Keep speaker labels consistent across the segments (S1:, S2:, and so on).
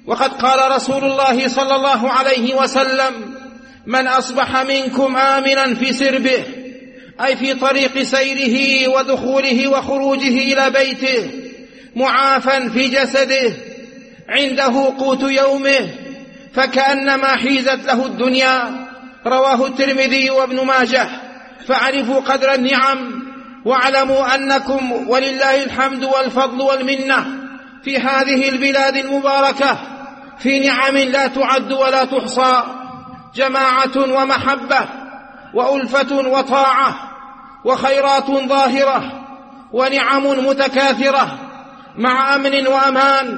S1: وقد قال رسول الله صلى الله عليه وسلم: من أصبح منكم آمنا في سربه، أي في طريق سيره ودخوله وخروجه إلى بيته، معافا في جسده، عنده قوت يومه، فكأنما حيزت له الدنيا. رواه الترمذي وابن ماجه. فاعرفوا قدر النعم، واعلموا أنكم ولله الحمد والفضل والمنة في هذه البلاد المباركة في نعم لا تعد ولا تحصى، جماعة ومحبة وألفة وطاعة وخيرات ظاهرة ونعم متكاثرة، مع أمن وأمان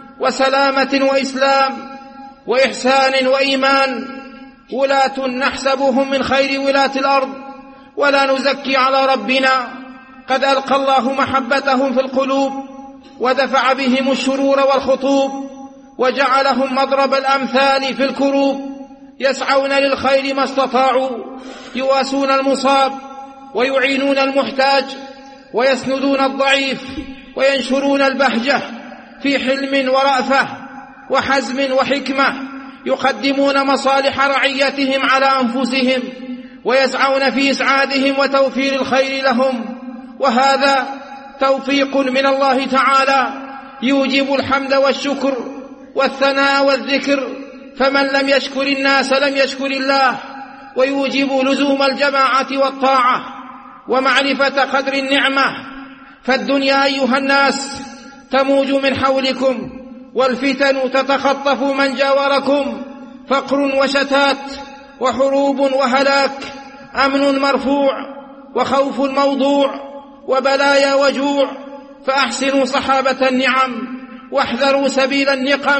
S1: وسلامة وإسلام وإحسان وإيمان. ولاة نحسبهم من خير ولاة الأرض ولا نزكي على ربنا، قد ألقى الله محبتهم في القلوب ودفع بهم الشرور والخطوب، وجعلهم مضرب الأمثال في الكروب، يسعون للخير ما استطاعوا، يواسون المصاب ويعينون المحتاج ويسندون الضعيف وينشرون البهجة، في حلم ورأفة وحزم وحكمة، يقدمون مصالح رعيتهم على أنفسهم ويسعون في إسعادهم وتوفير الخير لهم. وهذا توفيق من الله تعالى يوجب الحمد والشكر والثناء والذكر، فمن لم يشكر الناس لم يشكر الله، ويوجب لزوم الجماعة والطاعة ومعرفة قدر النعمة. فالدنيا أيها الناس تموج من حولكم، والفتن تتخطف من جاوركم، فقر وشتات وحروب وهلاك، أمن مرفوع وخوف موضوع وبلايا وجوع. فأحسنوا صحابة النعم واحذروا سبيل النقم،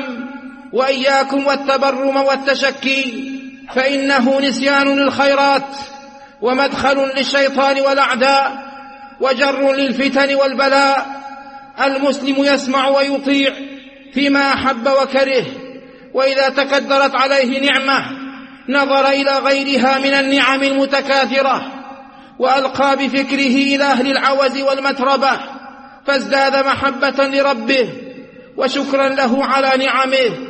S1: وإياكم والتبرم والتشكي، فإنه نسيان للخيرات ومدخل للشيطان والأعداء وجر للفتن والبلاء. المسلم يسمع ويطيع فيما أحب وكره، وإذا تقدرت عليه نعمة نظر إلى غيرها من النعم المتكاثرة، وألقى بفكره إلى أهل العوز والمتربة، فازداد محبة لربه وشكرا له على نعمه،